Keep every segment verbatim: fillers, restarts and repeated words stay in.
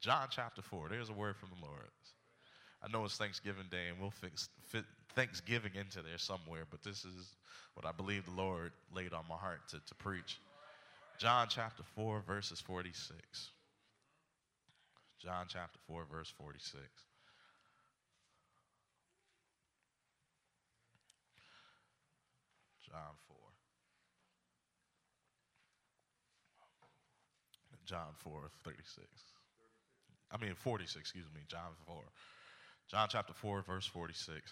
John chapter four. There's a word from the Lord. I know it's Thanksgiving Day, and we'll fix, fit Thanksgiving into there somewhere, but this is what I believe the Lord laid on my heart to, to preach. John chapter four, verses forty-six. John chapter four, verse forty-six. John four. John four, thirty-six. I mean, forty-six, excuse me. John four. John chapter four, verse forty-six.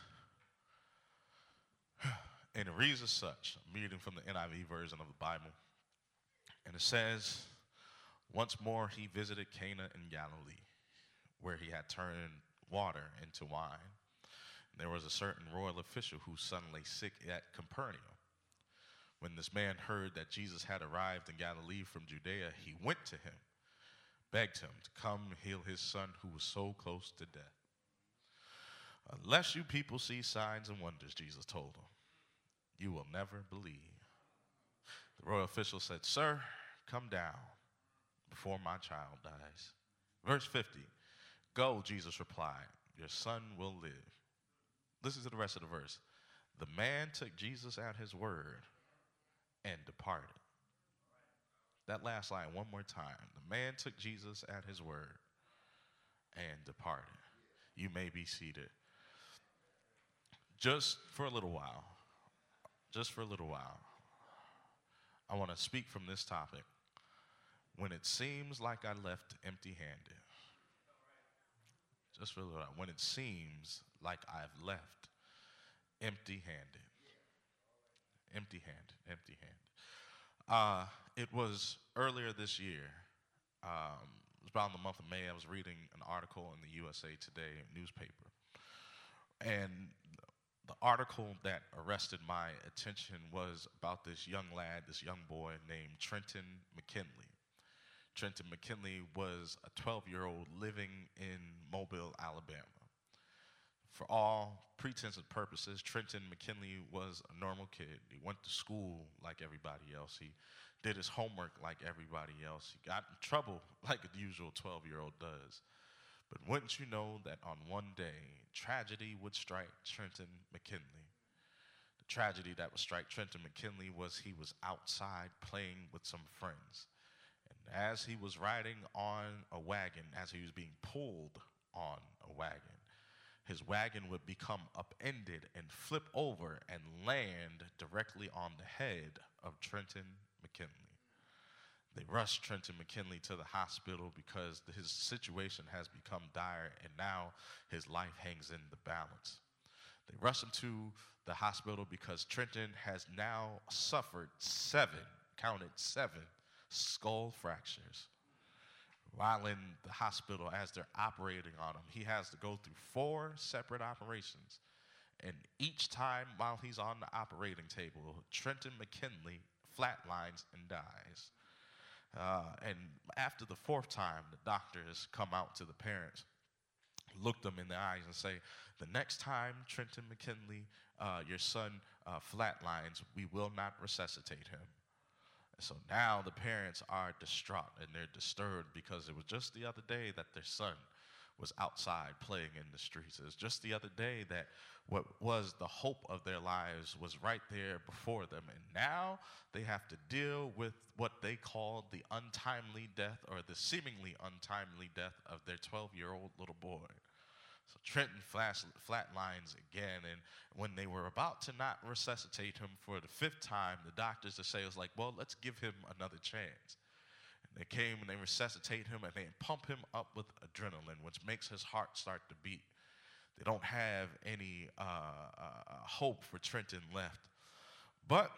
And it reads as such. I'm reading from the N I V version of the Bible. And it says, once more he visited Cana in Galilee, where he had turned water into wine. And there was a certain royal official whose son lay sick at Capernaum. When this man heard that Jesus had arrived in Galilee from Judea, he went to him, begged him to come heal his son who was so close to death. Unless you people see signs and wonders, Jesus told him, you will never believe. The royal official said, sir, come down before my child dies. Verse fifty, go, Jesus replied, your son will live. Listen to the rest of the verse. The man took Jesus at his word and departed. That last line one more time. The man took Jesus at his word and departed. You may be seated. Just for a little while, just for a little while, I want to speak from this topic. When it seems like I left empty-handed. Just for a little while. When it seems like I've left empty-handed. Empty-handed, empty-handed. Uh, it was earlier this year. Um, it was about in the month of May. I was reading an article in the U S A Today newspaper. And the article that arrested my attention was about this young lad, this young boy named Trenton McKinley. Trenton McKinley was a twelve-year-old living in Mobile, Alabama. For all pretents and purposes, Trenton McKinley was a normal kid. He went to school like everybody else. He did his homework like everybody else. He got in trouble like a usual twelve-year-old does. But wouldn't you know that on one day, tragedy would strike Trenton McKinley. The tragedy that would strike Trenton McKinley was he was outside playing with some friends. And as he was riding on a wagon, as he was being pulled on a wagon, his wagon would become upended and flip over and land directly on the head of Trenton McKinley. They rushed Trenton McKinley to the hospital because his situation has become dire and now his life hangs in the balance. They rushed him to the hospital because Trenton has now suffered seven, counted seven, skull fractures. While in the hospital, as they're operating on him, he has to go through four separate operations. And each time while he's on the operating table, Trenton McKinley flatlines and dies. Uh, and after the fourth time, the doctors come out to the parents, look them in the eyes and say, the next time Trenton McKinley, uh, your son, uh, flatlines, we will not resuscitate him. And so now the parents are distraught and they're disturbed because it was just the other day that their son was outside playing in the streets. It was just the other day that what was the hope of their lives was right there before them. And now they have to deal with what they call the untimely death or the seemingly untimely death of their twelve-year-old little boy. So Trenton flash, flatlines again, and when they were about to not resuscitate him for the fifth time, the doctors to say was like, well, let's give him another chance. They came and they resuscitate him and they pump him up with adrenaline, which makes his heart start to beat. They don't have any uh, uh, hope for Trenton left. But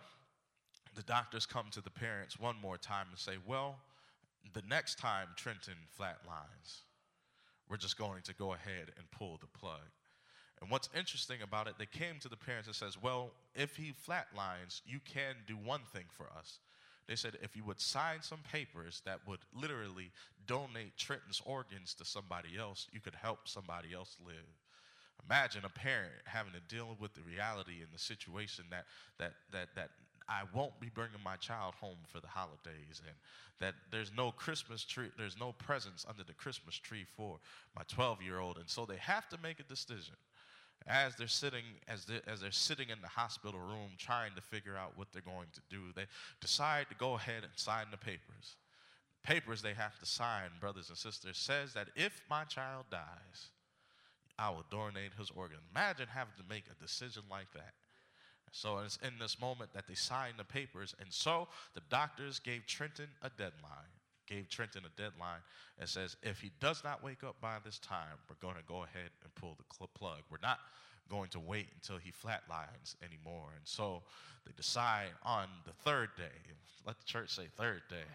the doctors come to the parents one more time and say, well, the next time Trenton flatlines, we're just going to go ahead and pull the plug. And what's interesting about it, they came to the parents and says, well, if he flatlines, you can do one thing for us. They said if you would sign some papers that would literally donate Trenton's organs to somebody else, you could help somebody else live. Imagine a parent having to deal with the reality and the situation that that that that I won't be bringing my child home for the holidays, and that there's no Christmas tree, there's no presents under the Christmas tree for my twelve-year-old. And so they have to make a decision as they're sitting as they, as they're sitting in the hospital room trying to figure out what they're going to do. They decide to go ahead and sign the papers. Papers they have to sign, brothers and sisters, says that if my child dies, I will donate his organ. Imagine having to make a decision like that. So it's in this moment that they signed the papers, and so the doctors gave Trenton a deadline. Gave Trenton a deadline and says, if he does not wake up by this time, we're going to go ahead and pull the cl- plug. We're not going to wait until he flatlines anymore. And so they decide on the third day, let the church say third day,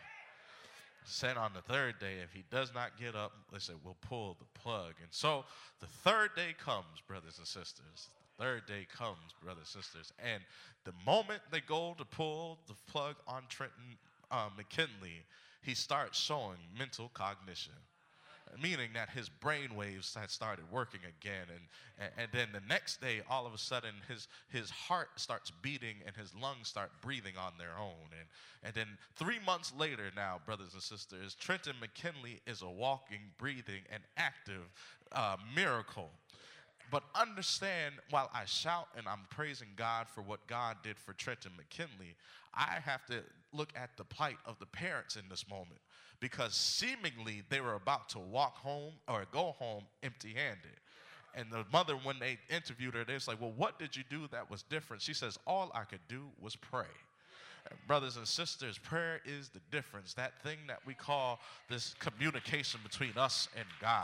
said on the third day, if he does not get up, they said, we'll pull the plug. And so the third day comes, brothers and sisters. Third day comes, brothers and sisters, and the moment they go to pull the plug on Trenton uh, McKinley, he starts showing mental cognition, meaning that his brain waves had started working again, and, and, and then the next day, all of a sudden, his, his heart starts beating and his lungs start breathing on their own, and, and then three months later now, brothers and sisters, Trenton McKinley is a walking, breathing, and active uh, miracle. But understand, while I shout and I'm praising God for what God did for Trenton McKinley, I have to look at the plight of the parents in this moment, because seemingly they were about to walk home or go home empty-handed. And the mother, when they interviewed her, they was like, well, what did you do that was different? She says, all I could do was pray. Brothers and sisters, prayer is the difference, that thing that we call this communication between us and God.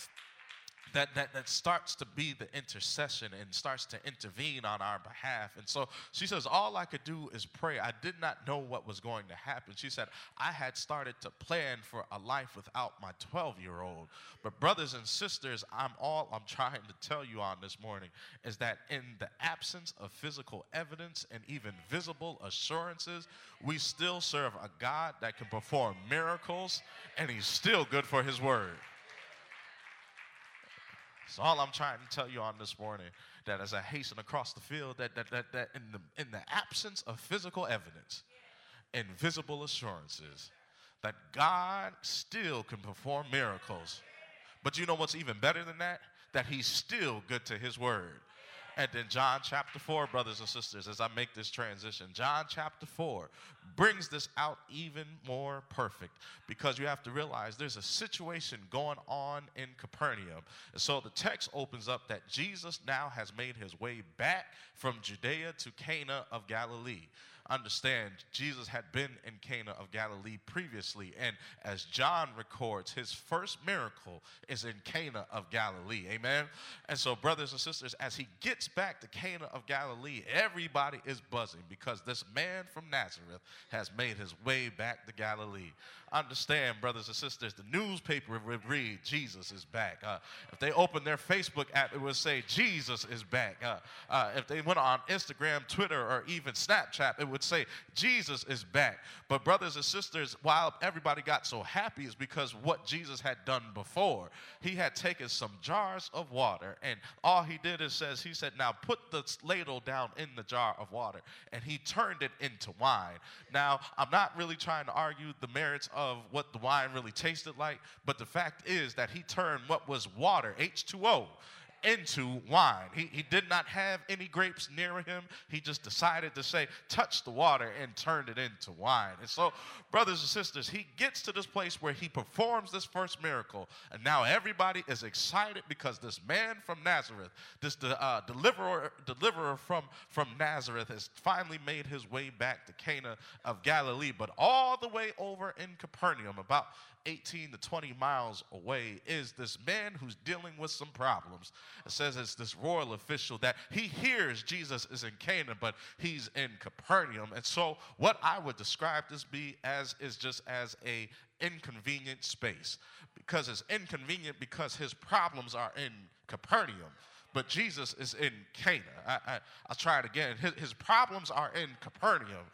That, that that starts to be the intercession and starts to intervene on our behalf. And so she says, all I could do is pray. I did not know what was going to happen. She said, I had started to plan for a life without my twelve-year-old. But brothers and sisters, I'm all I'm trying to tell you on this morning is that in the absence of physical evidence and even visible assurances, we still serve a God that can perform miracles, and he's still good for his word. So all I'm trying to tell you on this morning, that as I hasten across the field, that that that, that in the in the absence of physical evidence and visible assurances, that God still can perform miracles. But you know what's even better than that? That he's still good to his word. And then John chapter four, brothers and sisters, as I make this transition, John chapter four brings this out even more perfect, because you have to realize there's a situation going on in Capernaum. And so the text opens up that Jesus now has made his way back from Judea to Cana of Galilee. Understand, Jesus had been in Cana of Galilee previously, and as John records, his first miracle is in Cana of Galilee, amen? And so, brothers and sisters, as he gets back to Cana of Galilee, everybody is buzzing, because this man from Nazareth has made his way back to Galilee. Understand, brothers and sisters, the newspaper would read, Jesus is back. Uh, if they opened their Facebook app, it would say, Jesus is back. Uh, uh, if they went on Instagram, Twitter, or even Snapchat, it would say, Jesus is back. But brothers and sisters, while everybody got so happy is because what Jesus had done before. He had taken some jars of water, and all he did is says, he said, now put the ladle down in the jar of water, and he turned it into wine. Now, I'm not really trying to argue the merits of what the wine really tasted like, but the fact is that he turned what was water, H two O, into wine. He, he did not have any grapes near him. He just decided to say, touch the water, and turned it into wine. And so, brothers and sisters, he gets to this place where he performs this first miracle, and now everybody is excited because this man from Nazareth, this uh, deliverer, deliverer from, from Nazareth, has finally made his way back to Cana of Galilee. But all the way over in Capernaum, about eighteen to twenty miles away, is this man who's dealing with some problems. It says it's this royal official that he hears Jesus is in Cana, but he's in Capernaum. And so what I would describe this be as is just as a inconvenient space, because it's inconvenient because his problems are in Capernaum, but Jesus is in Cana. I, I, I'll try it again. His, his problems are in Capernaum,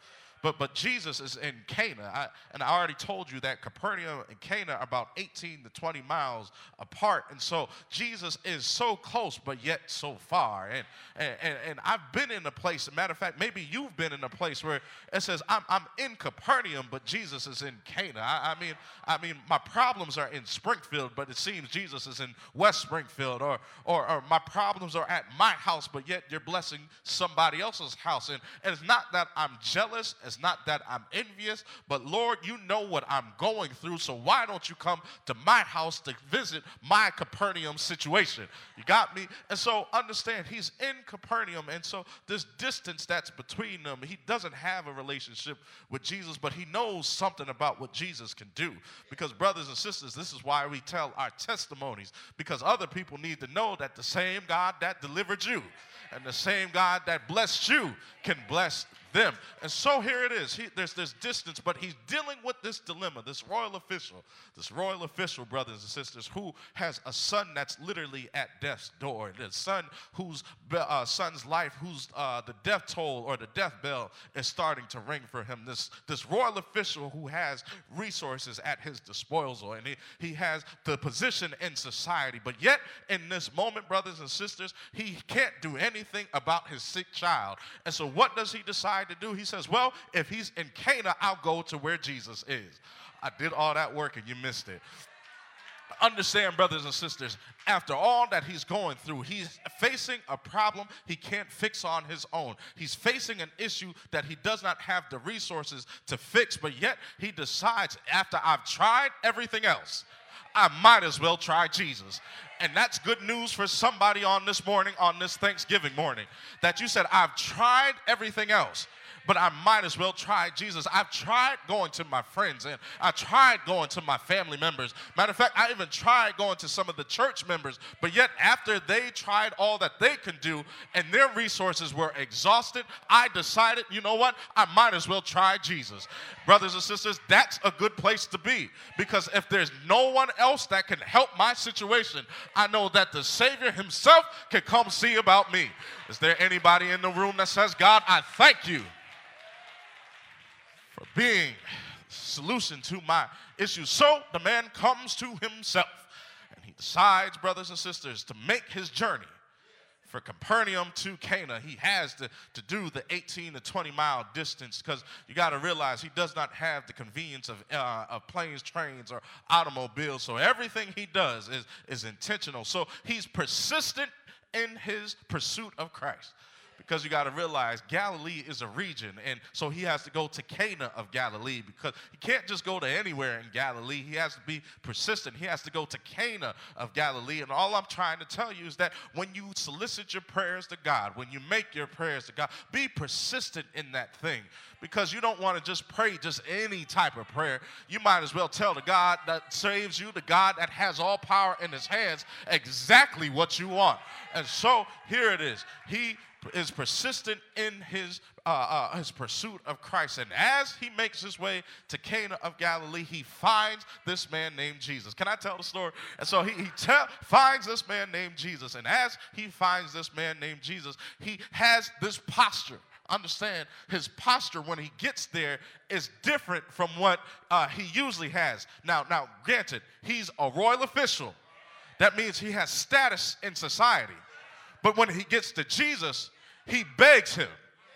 but but Jesus is in Cana. I, and I already told you that Capernaum and Cana are about eighteen to twenty miles apart. And so Jesus is so close, but yet so far. And and, and, and I've been in a place, as a matter of fact, maybe you've been in a place where it says, I'm, I'm in Capernaum, but Jesus is in Cana. I, I mean, I mean, my problems are in Springfield, but it seems Jesus is in West Springfield. Or, or, or my problems are at my house, but yet you're blessing somebody else's house. And, and it's not that I'm jealous. It's not that I'm envious. But, Lord, you know what I'm going through, so why don't you come to my house to visit my Capernaum situation? You got me? And so understand, he's in Capernaum, and so this distance that's between them, he doesn't have a relationship with Jesus, but he knows something about what Jesus can do. Because, brothers and sisters, this is why we tell our testimonies, because other people need to know that the same God that delivered you and the same God that blessed you can bless them. And so here it is. He, there's this distance, but he's dealing with this dilemma, this royal official, this royal official, brothers and sisters, who has a son that's literally at death's door. The son whose uh, son's life, whose uh, the death toll or the death bell is starting to ring for him. This this royal official who has resources at his disposal, and he, he has the position in society. But yet, in this moment, brothers and sisters, he can't do anything about his sick child. And so what does he decide to do? He says, well, if he's in Cana, I'll go to where Jesus is. I did all that work and you missed it. Understand, brothers and sisters, after all that he's going through, he's facing a problem he can't fix on his own. He's facing an issue that he does not have the resources to fix, but yet he decides, after I've tried everything else, I might as well try Jesus. And that's good news for somebody on this morning, on this Thanksgiving morning, that you said, I've tried everything else, but I might as well try Jesus. I've tried going to my friends, and I tried going to my family members. Matter of fact, I even tried going to some of the church members, but yet after they tried all that they can do and their resources were exhausted, I decided, you know what, I might as well try Jesus. Brothers and sisters, that's a good place to be, because if there's no one else that can help my situation, I know that the Savior himself can come see about me. Is there anybody in the room that says, God, I thank you for being the solution to my issue? So the man comes to himself, and he decides, brothers and sisters, to make his journey for Capernaum to Cana. He has to, to do the eighteen to twenty mile distance, because you got to realize he does not have the convenience of, uh, of planes, trains, or automobiles. So everything he does is, is intentional. So he's persistent in his pursuit of Christ. Because you got to realize Galilee is a region, and so he has to go to Cana of Galilee, because he can't just go to anywhere in Galilee. He has to be persistent. He has to go to Cana of Galilee. And all I'm trying to tell you is that when you solicit your prayers to God, when you make your prayers to God, be persistent in that thing, because you don't want to just pray just any type of prayer. You might as well tell the God that saves you, the God that has all power in his hands, exactly what you want. And so here it is. He is persistent in his uh, uh, his pursuit of Christ. And as he makes his way to Cana of Galilee, he finds this man named Jesus. Can I tell the story? And so he, he tell, finds this man named Jesus. And as he finds this man named Jesus, he has this posture. Understand, his posture when he gets there is different from what uh, he usually has. Now, now, granted, he's a royal official. That means he has status in society. But when he gets to Jesus, he begs him.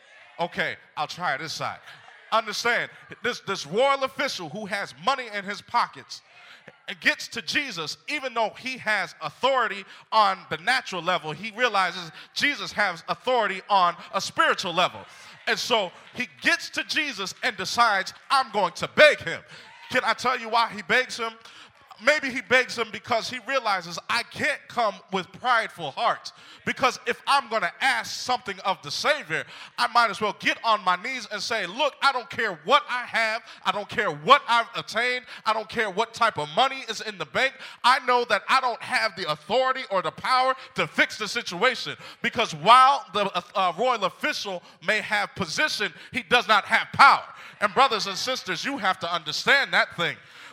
Okay, I'll try this side. Understand, this, this royal official who has money in his pockets and gets to Jesus, even though he has authority on the natural level, he realizes Jesus has authority on a spiritual level. And so he gets to Jesus and decides, I'm going to beg him. Can I tell you why he begs him? Maybe he begs him because he realizes I can't come with prideful hearts. Because if I'm going to ask something of the Savior, I might as well get on my knees and say, look, I don't care what I have. I don't care what I've attained. I don't care what type of money is in the bank. I know that I don't have the authority or the power to fix the situation. Because while the uh, royal official may have position, he does not have power. And brothers and sisters, you have to understand that thing.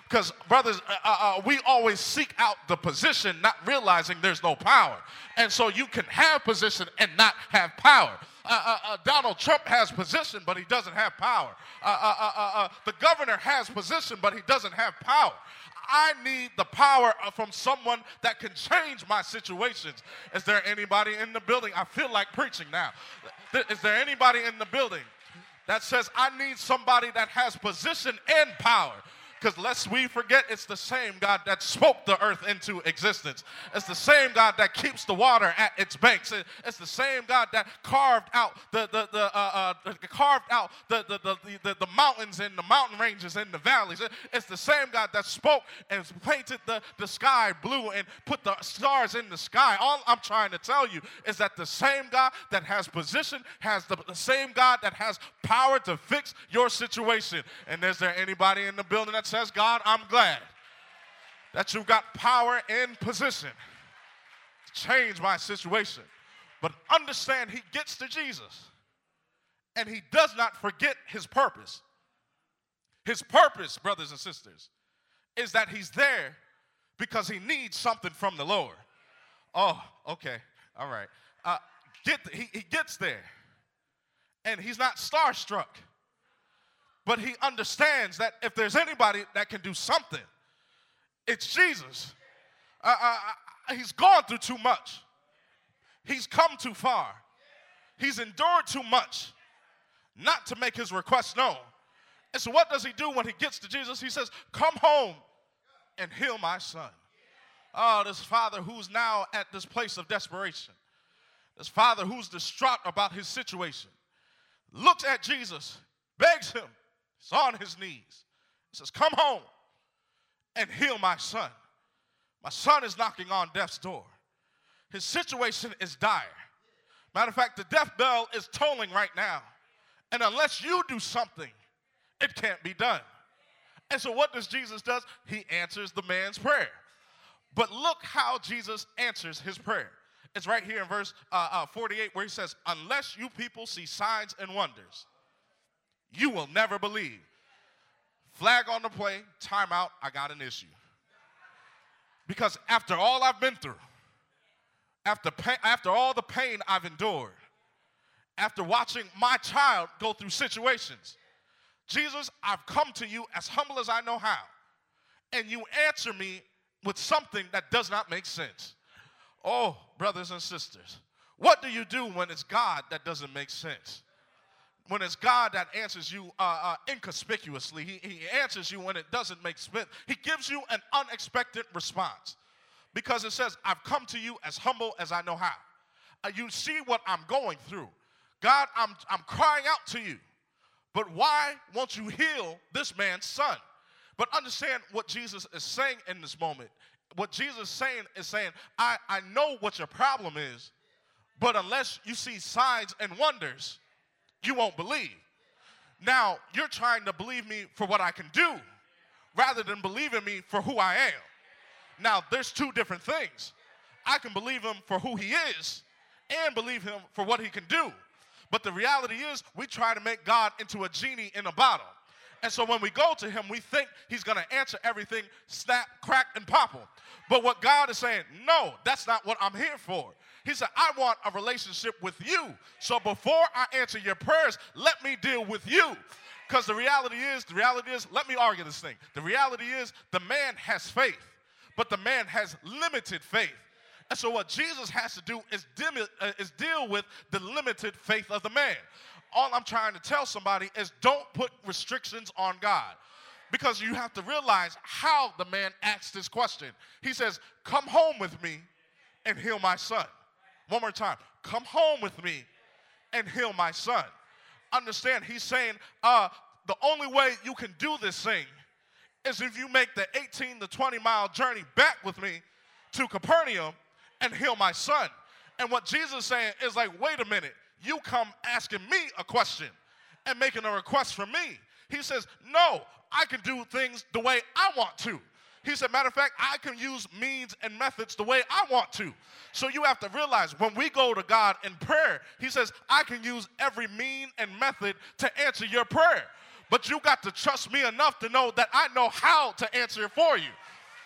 Because, brothers, uh, uh, we always seek out the position, not realizing there's no power. And so you can have position and not have power. Uh, uh, uh, Donald Trump has position, but he doesn't have power. Uh, uh, uh, uh, uh, the governor has position, but he doesn't have power. I need the power from someone that can change my situations. Is there anybody in the building? I feel like preaching now. Is there anybody in the building that says, I need somebody that has position and power? Because lest we forget, it's the same God that spoke the earth into existence. It's the same God that keeps the water at its banks. It's the same God that carved out the the the uh, uh, carved out the the, the the the mountains and the mountain ranges and the valleys. It's the same God that spoke and painted the the sky blue and put the stars in the sky. All I'm trying to tell you is that the same God that has position has the, the same God that has power to fix your situation. And is there anybody in the building that says, God, I'm glad that you've got power and position to change my situation? But understand, he gets to Jesus and he does not forget his purpose. His purpose, brothers and sisters, is that he's there because he needs something from the Lord. Oh, okay, all right. Uh, get the, he, he gets there and he's not starstruck. But he understands that if there's anybody that can do something, it's Jesus. Uh, uh, uh, he's gone through too much. He's come too far. He's endured too much not to make his request known. And so what does he do when he gets to Jesus? He says, come home and heal my son. Oh, this father who's now at this place of desperation, this father who's distraught about his situation, looks at Jesus, begs him, he's on his knees. He says, come home and heal my son. My son is knocking on death's door. His situation is dire. Matter of fact, the death bell is tolling right now. And unless you do something, it can't be done. And so what does Jesus do? He answers the man's prayer. But look how Jesus answers his prayer. It's right here in verse uh, uh, forty-eight where he says, unless you people see signs and wonders, you will never believe. Flag on the play, time out, I got an issue. Because after all I've been through, after, pain, after all the pain I've endured, after watching my child go through situations, Jesus, I've come to you as humble as I know how, and you answer me with something that does not make sense. Oh, brothers and sisters, what do you do when it's God that doesn't make sense? When it's God that answers you uh, uh, inconspicuously, he, he answers you when it doesn't make sense. He gives you an unexpected response because it says, I've come to you as humble as I know how. Uh, you see what I'm going through. God, I'm, I'm crying out to you, but why won't you heal this man's son? But understand what Jesus is saying in this moment. What Jesus is saying is saying, I, I know what your problem is, but unless you see signs and wonders, you won't believe. Now, you're trying to believe me for what I can do rather than believing me for who I am. Now, there's two different things. I can believe him for who he is and believe him for what he can do. But the reality is we try to make God into a genie in a bottle. And so when we go to him, we think he's going to answer everything, snap, crack, and popple. But what God is saying, no, that's not what I'm here for. He said, I want a relationship with you. So before I answer your prayers, let me deal with you. Because the reality is, the reality is, let me argue this thing. The reality is the man has faith, but the man has limited faith. And so what Jesus has to do is, dim, uh, is deal with the limited faith of the man. All I'm trying to tell somebody is don't put restrictions on God. Because you have to realize how the man asked this question. He says, come home with me and heal my son. One more time. Come home with me and heal my son. Understand, he's saying uh, the only way you can do this thing is if you make the eighteen to twenty mile journey back with me to Capernaum and heal my son. And what Jesus is saying is like, wait a minute. You come asking me a question and making a request from me. He says, no, I can do things the way I want to. He said, matter of fact, I can use means and methods the way I want to. So you have to realize when we go to God in prayer, he says, I can use every mean and method to answer your prayer. But you got to trust me enough to know that I know how to answer it for you.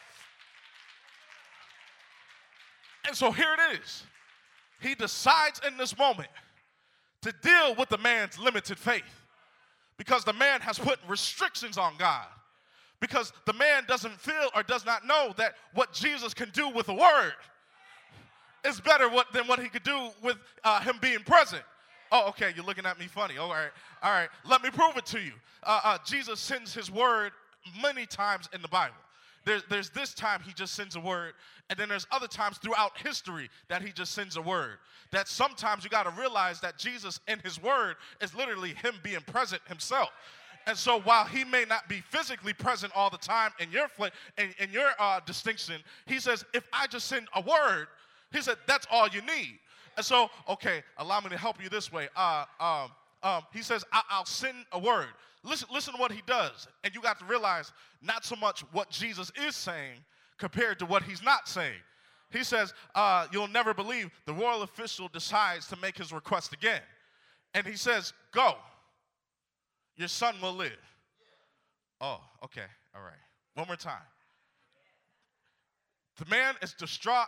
And so here it is. He decides in this moment to deal with the man's limited faith because the man has put restrictions on God. Because the man doesn't feel or does not know that what Jesus can do with a word is better what, than what he could do with uh, him being present. Oh, okay, you're looking at me funny. All right, all right. Let me prove it to you. Uh, uh, Jesus sends his word many times in the Bible. There's, there's this time he just sends a word, and then there's other times throughout history that he just sends a word. That sometimes you got to realize that Jesus in his word is literally him being present himself. And so while he may not be physically present all the time in your in, in your uh, distinction, he says, if I just send a word, he said, that's all you need. And so, okay, allow me to help you this way. Uh, um, um, he says, I- I'll send a word. Listen, listen to what he does. And you got to realize not so much what Jesus is saying compared to what he's not saying. He says, uh, you'll never believe the royal official decides to make his request again. And he says, go. Your son will live. Oh, okay, all right. One more time. The man is distraught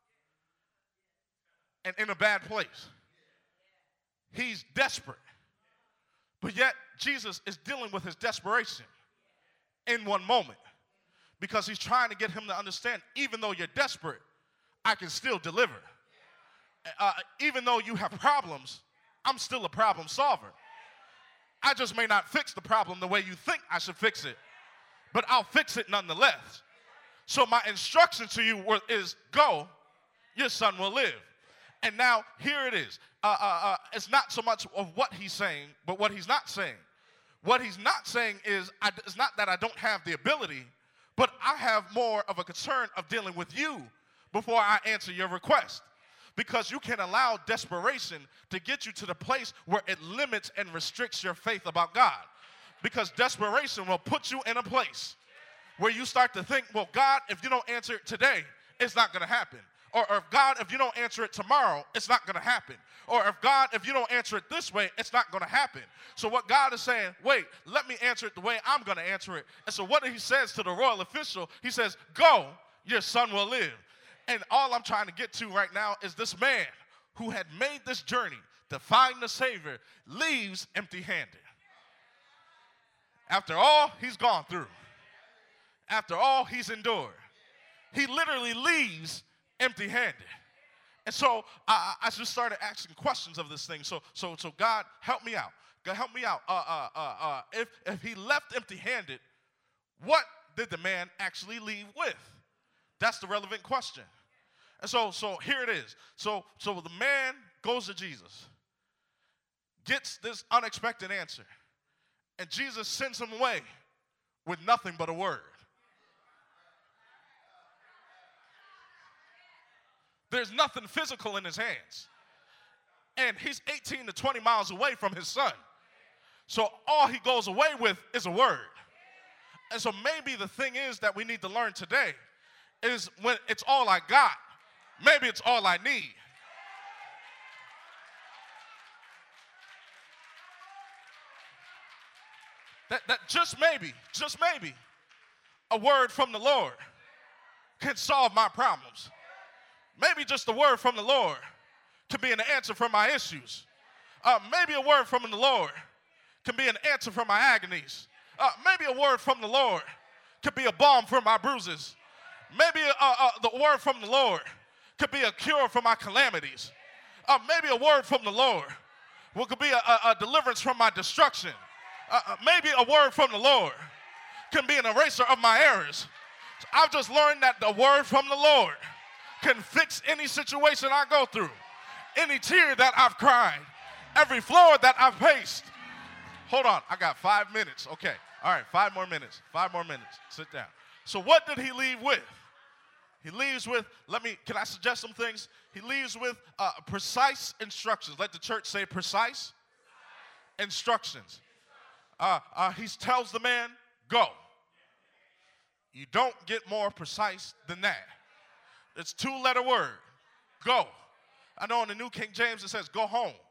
and in a bad place. He's desperate. But yet, Jesus is dealing with his desperation in one moment because he's trying to get him to understand, even though you're desperate, I can still deliver. Uh, even though you have problems, I'm still a problem solver. I just may not fix the problem the way you think I should fix it, but I'll fix it nonetheless. So my instruction to you is go, your son will live. And now here it is. Uh, uh, uh, it's not so much of what he's saying, but what he's not saying. What he's not saying is, I, it's not that I don't have the ability, but I have more of a concern of dealing with you before I answer your request. Because you can allow desperation to get you to the place where it limits and restricts your faith about God. Because desperation will put you in a place where you start to think, well, God, if you don't answer it today, it's not going to happen. Or, or if God, if you don't answer it tomorrow, it's not going to happen. Or if God, if you don't answer it this way, it's not going to happen. So what God is saying, wait, let me answer it the way I'm going to answer it. And so what he says to the royal official, he says, go, your son will live. And all I'm trying to get to right now is this man who had made this journey to find the Savior leaves empty-handed. After all he's gone through, after all he's endured, he literally leaves empty-handed. And so I, I just started asking questions of this thing. So, so, so God, help me out. God, help me out. Uh, uh, uh, uh, if, if he left empty-handed, what did the man actually leave with? That's the relevant question. And so, so here it is. So, so the man goes to Jesus, gets this unexpected answer, and Jesus sends him away with nothing but a word. There's nothing physical in his hands. And he's eighteen to twenty miles away from his son. So all he goes away with is a word. And so maybe the thing is that we need to learn today is when it's all I got, maybe it's all I need. That, that just maybe, just maybe, a word from the Lord can solve my problems. Maybe just a word from the Lord can be an answer for my issues. Uh, maybe a word from the Lord can be an answer for my agonies. Uh, maybe a word from the Lord could be a balm for my bruises. Maybe uh, uh, the word from the Lord could be a cure for my calamities. Uh, maybe a word from the Lord could be a, a, a deliverance from my destruction. Uh, uh, maybe a word from the Lord can be an eraser of my errors. So I've just learned that the word from the Lord can fix any situation I go through, any tear that I've cried, every floor that I've paced. Hold on, I got five minutes. Okay, all right, five more minutes, five more minutes. Sit down. So what did he leave with? He leaves with, let me, can I suggest some things? He leaves with uh, precise instructions. Let the church say precise instructions. Uh, uh, he tells the man, go. You don't get more precise than that. It's two-letter word, go. I know in the New King James it says go home.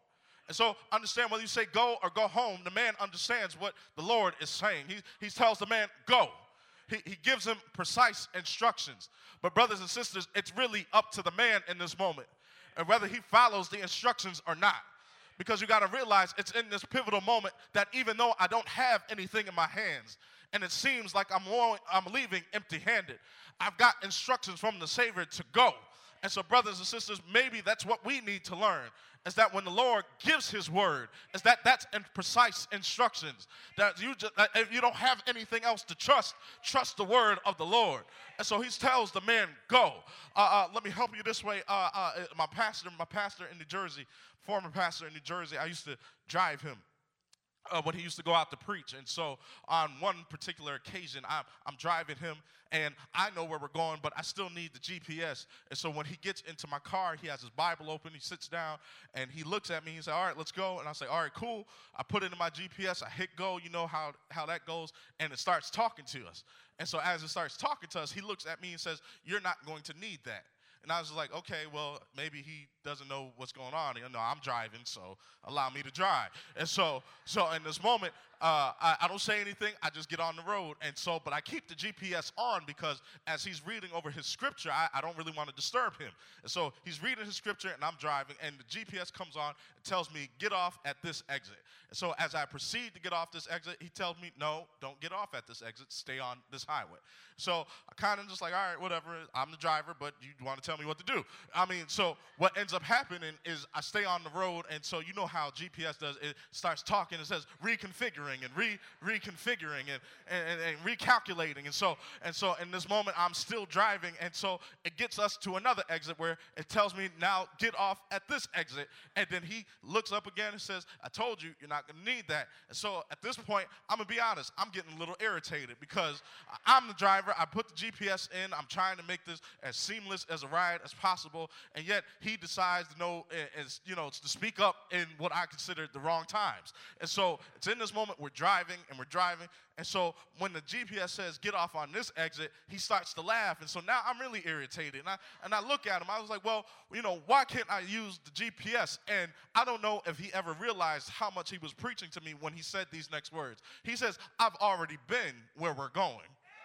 And so understand, whether you say go or go home, the man understands what the Lord is saying. He, he tells the man, go. He, he gives him precise instructions. But brothers and sisters, it's really up to the man in this moment, and whether he follows the instructions or not. Because you got to realize it's in this pivotal moment that even though I don't have anything in my hands, and it seems like I'm, I'm leaving empty-handed, I've got instructions from the Savior to go. And so, brothers and sisters, maybe that's what we need to learn, is that when the Lord gives his word, is that that's in precise instructions. That you just, that if you don't have anything else to trust, trust the word of the Lord. And so he tells the man, go. Uh, uh, let me help you this way. Uh, uh, my pastor, my pastor in New Jersey, former pastor in New Jersey, I used to drive him Uh, when he used to go out to preach. And so on one particular occasion, I'm, I'm driving him, and I know where we're going, but I still need the G P S. And so when he gets into my car, he has his Bible open, he sits down, and he looks at me, he says, all right, let's go. And I say, all right, cool. I put it in my G P S, I hit go, you know how, how that goes, and it starts talking to us. And so as it starts talking to us, he looks at me and says, you're not going to need that. And I was like, okay, well, maybe he doesn't know what's going on. You know, I'm driving, so allow me to drive. And so, so in this moment, uh, I, I don't say anything. I just get on the road. And so, but I keep the G P S on because as he's reading over his scripture, I, I don't really want to disturb him. And so he's reading his scripture, and I'm driving, and the G P S comes on and tells me, get off at this exit. And so as I proceed to get off this exit, he tells me, no, don't get off at this exit. Stay on this highway. So I kind of just like, all right, whatever. I'm the driver, but you want to tell me what to do. I mean, so what ends up happening is I stay on the road, and so you know how G P S does. It starts talking. It says reconfiguring and re reconfiguring and, and, and recalculating. And so and so in this moment, I'm still driving, and so it gets us to another exit where it tells me now get off at this exit. And then he looks up again and says, I told you, you're not going to need that. And so at this point, I'm going to be honest, I'm getting a little irritated because I'm the driver. I put the G P S in. I'm trying to make this as seamless as a ride as possible, and yet he decides to know, as you know, to speak up in what I consider the wrong times. And so it's in this moment we're driving and we're driving, and so when the G P S says get off on this exit, he starts to laugh, and so now I'm really irritated. And I and I look at him. I was like, well, you know, why can't I use the G P S? And I don't know if he ever realized how much he was preaching to me when he said these next words. He says, I've already been where we're going.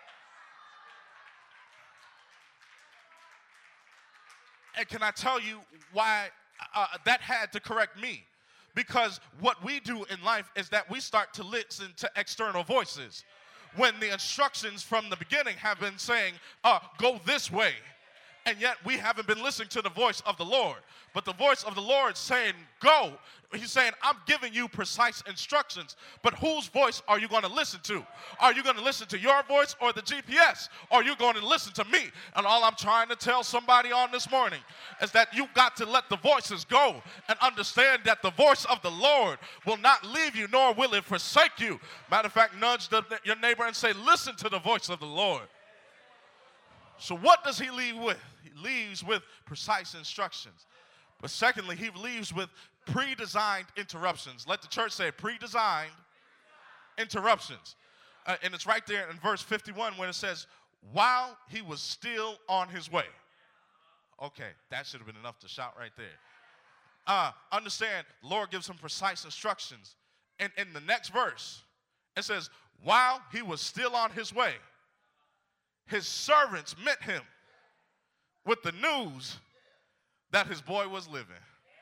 And can I tell you why uh, that had to correct me? Because what we do in life is that we start to listen to external voices when the instructions from the beginning have been saying, uh, go this way. And yet we haven't been listening to the voice of the Lord. But the voice of the Lord saying, go. He's saying, I'm giving you precise instructions. But whose voice are you going to listen to? Are you going to listen to your voice or the G P S? Or are you going to listen to me? And all I'm trying to tell somebody on this morning is that you've got to let the voices go and understand that the voice of the Lord will not leave you, nor will it forsake you. Matter of fact, nudge the, your neighbor and say, listen to the voice of the Lord. So what does he leave with? He leaves with precise instructions. But secondly, he leaves with pre-designed interruptions. Let the church say pre-designed interruptions. Uh, and it's right there in verse fifty-one when it says, while he was still on his way. Okay, that should have been enough to shout right there. Uh, understand, the Lord gives him precise instructions. And in the next verse, it says, while he was still on his way, his servants met him with the news that his boy was living.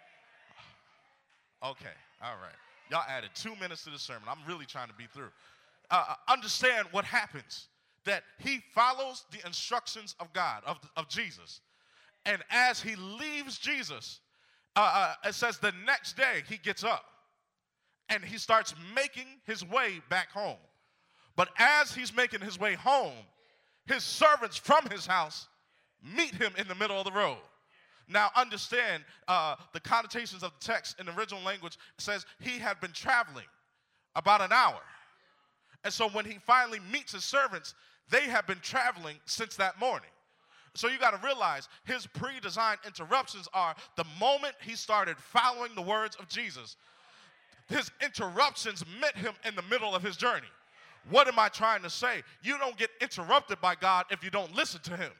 Okay, all right. Y'all added two minutes to the sermon. I'm really trying to be through. Uh, understand what happens, that he follows the instructions of God, of, of Jesus. And as he leaves Jesus, uh, uh, it says the next day he gets up and he starts making his way back home. But as he's making his way home, his servants from his house meet him in the middle of the road. Now understand uh, the connotations of the text in the original language. Says he had been traveling about an hour. And so when he finally meets his servants, they have been traveling since that morning. So you got to realize his pre-designed interruptions are the moment he started following the words of Jesus. His interruptions met him in the middle of his journey. What am I trying to say? You don't get interrupted by God if you don't listen to him.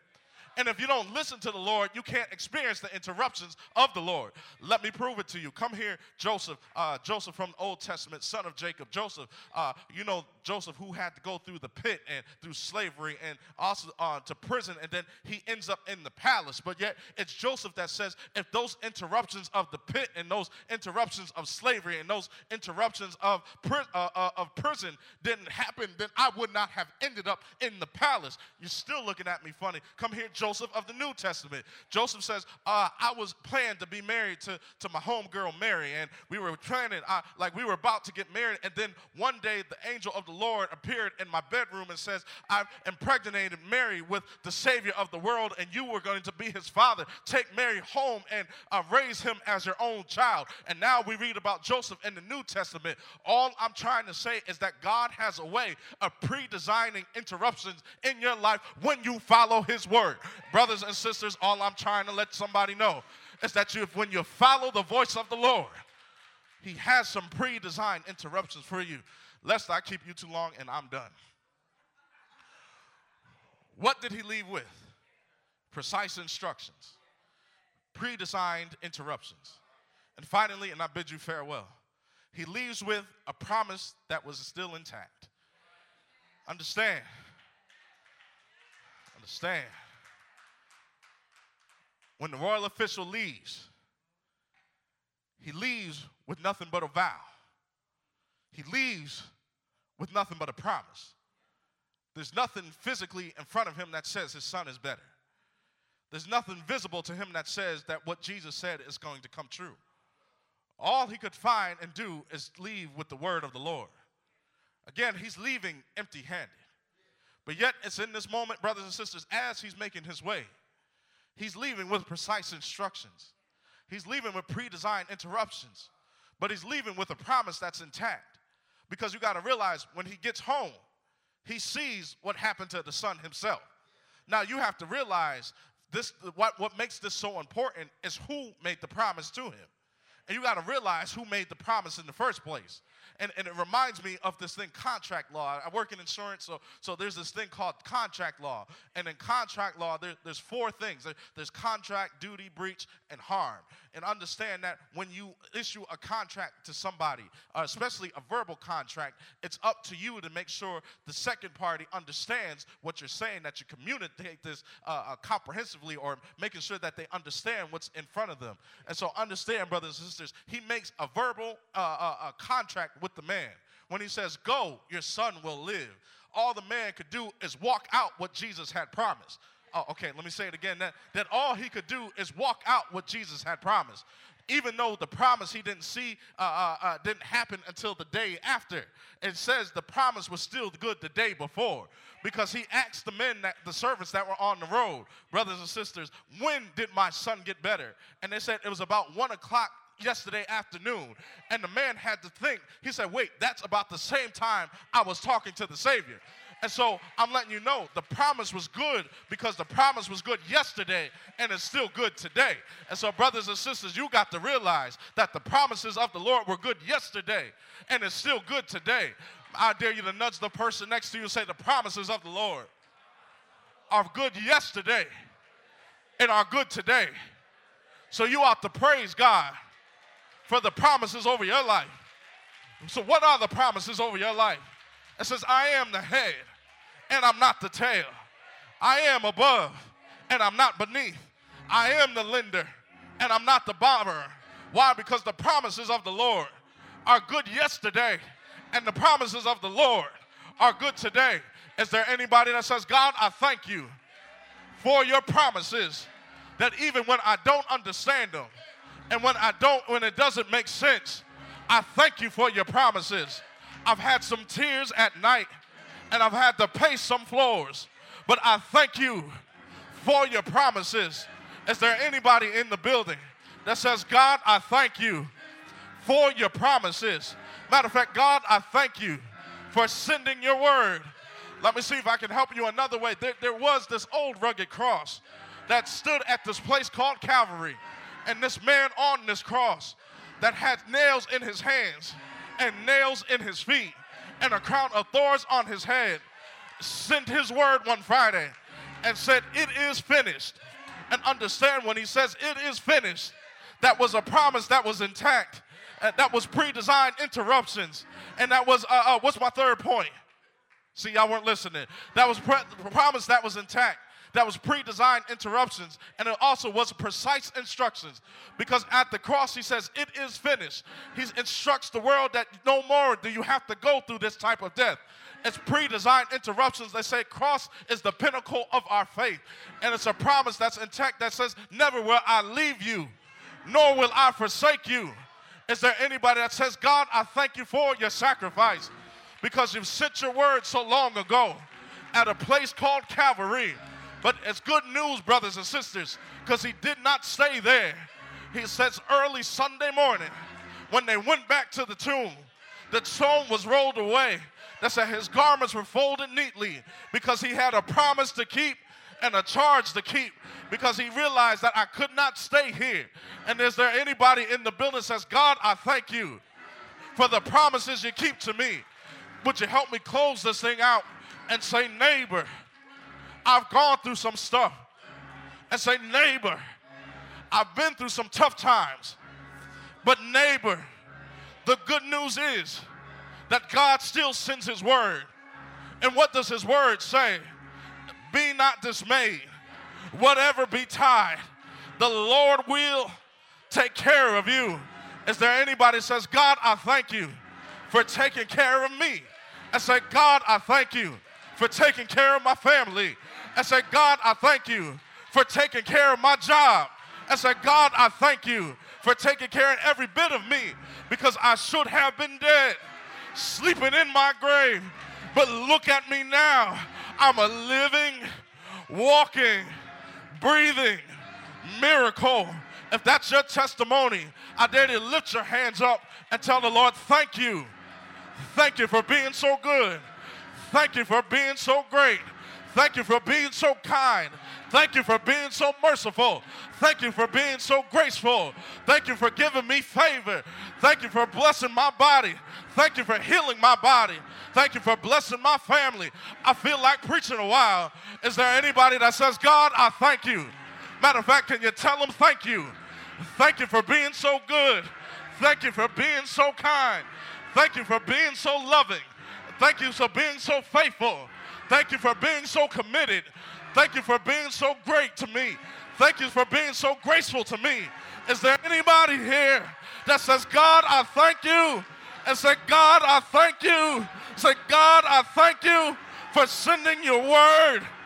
And if you don't listen to the Lord, you can't experience the interruptions of the Lord. Let me prove it to you. Come here, Joseph, uh, Joseph from the Old Testament, son of Jacob. Joseph, uh, you know, Joseph who had to go through the pit and through slavery and also uh, to prison, and then he ends up in the palace. But yet it's Joseph that says, if those interruptions of the pit and those interruptions of slavery and those interruptions of, pri- uh, uh, of prison didn't happen, then I would not have ended up in the palace. You're still looking at me funny. Come here, Joseph of the New Testament. Joseph says, uh, I was planned to be married to, to my homegirl Mary, and we were planning, uh, like we were about to get married, and then one day the angel of the Lord appeared in my bedroom and says, I've impregnated Mary with the Savior of the world, and you were going to be his father. Take Mary home and uh, raise him as your own child. And now we read about Joseph in the New Testament. All I'm trying to say is that God has a way of pre-designing interruptions in your life when you follow his word. Brothers and sisters, all I'm trying to let somebody know is that you, when you follow the voice of the Lord, he has some pre-designed interruptions for you. Lest I keep you too long and I'm done. What did he leave with? Precise instructions, pre-designed interruptions. And finally, and I bid you farewell, he leaves with a promise that was still intact. Understand. Understand. When the royal official leaves, he leaves with nothing but a vow. He leaves with nothing but a promise. There's nothing physically in front of him that says his son is better. There's nothing visible to him that says that what Jesus said is going to come true. All he could find and do is leave with the word of the Lord. Again, he's leaving empty-handed. But yet, it's in this moment, brothers and sisters, as he's making his way, he's leaving with precise instructions. He's leaving with pre-designed interruptions. But he's leaving with a promise that's intact. Because you got to realize, when he gets home, he sees what happened to the son himself. Now, you have to realize, this, what, what makes this so important is who made the promise to him. And you got to realize who made the promise in the first place. And, and it reminds me of this thing, contract law. I work in insurance, so, so there's this thing called contract law. And in contract law, there, there's four things. There, there's contract, duty, breach, and harm. And understand that when you issue a contract to somebody, uh, especially a verbal contract, it's up to you to make sure the second party understands what you're saying, that you communicate this uh, uh, comprehensively, or making sure that they understand what's in front of them. And so understand, brothers and sisters, he makes a verbal uh, uh, uh, contract with the man. When he says, go, your son will live. All the man could do is walk out what Jesus had promised. Oh, okay, let me say it again. That, that all he could do is walk out what Jesus had promised. Even though the promise he didn't see uh, uh, uh, didn't happen until the day after. It says the promise was still good the day before. Because he asked the men, that, the servants that were on the road, brothers and sisters, when did my son get better? And they said it was about one o'clock yesterday afternoon. And the man had to think. He said, wait, that's about the same time I was talking to the Savior. And so I'm letting you know the promise was good because the promise was good yesterday and it's still good today. And so, brothers and sisters, you got to realize that the promises of the Lord were good yesterday and it's still good today. I dare you to nudge the person next to you and say the promises of the Lord are good yesterday and are good today. So you ought to praise God for the promises over your life. So what are the promises over your life? It says, I am the head and I'm not the tail. I am above and I'm not beneath. I am the lender and I'm not the borrower. Why? Because the promises of the Lord are good yesterday and the promises of the Lord are good today. Is there anybody that says, God, I thank you for your promises, that even when I don't understand them and when I don't, when it doesn't make sense, I thank you for your promises. I've had some tears at night, and I've had to pace some floors, but I thank you for your promises. Is there anybody in the building that says, God, I thank you for your promises? Matter of fact, God, I thank you for sending your word. Let me see if I can help you another way. There, there was this old rugged cross that stood at this place called Calvary, and this man on this cross that had nails in his hands and nails in his feet and a crown of thorns on his head sent his word one Friday and said, it is finished. And understand, when he says it is finished, that was a promise that was intact. Uh, that was pre-designed interruptions. And that was, uh, uh, what's my third point? See, y'all weren't listening. That was pre- a promise that was intact. That was pre-designed interruptions. And it also was precise instructions. Because at the cross, he says, it is finished. He instructs the world that no more do you have to go through this type of death. It's pre-designed interruptions. They say cross is the pinnacle of our faith. And it's a promise that's intact that says, never will I leave you, nor will I forsake you. Is there anybody that says, God, I thank you for your sacrifice because you've sent your word so long ago at a place called Calvary. But it's good news, brothers and sisters, because he did not stay there. He says early Sunday morning when they went back to the tomb, the stone was rolled away. That said his garments were folded neatly because he had a promise to keep and a charge to keep, because he realized that I could not stay here. And is there anybody in the building that says, God, I thank you for the promises you keep to me? Would you help me close this thing out and say, neighbor, I've gone through some stuff. And say, neighbor, I've been through some tough times. But neighbor, the good news is that God still sends his word. And what does his word say? Be not dismayed. Whatever betide, the Lord will take care of you. Is there anybody that says, God, I thank you for taking care of me? I say, God, I thank you for taking care of my family. I say, God, I thank you for taking care of my job. I say, God, I thank you for taking care of every bit of me, because I should have been dead, sleeping in my grave. But look at me now. I'm a living, walking, breathing miracle. If that's your testimony, I dare you to lift your hands up and tell the Lord, thank you. Thank you for being so good. Thank you for being so great. Thank you for being so kind. Thank you for being so merciful. Thank you for being so graceful. Thank you for giving me favor. Thank you for blessing my body. Thank you for healing my body. Thank you for blessing my family. I feel like preaching a while. Is there anybody that says, God, I thank you? Matter of fact, can you tell them thank you? Thank you for being so good. Thank you for being so kind. Thank you for being so loving. Thank you for being so faithful. Thank you for being so committed. Thank you for being so great to me. Thank you for being so graceful to me. Is there anybody here that says, God, I thank you? And say, God, I thank you. Say, God, I thank you for sending your word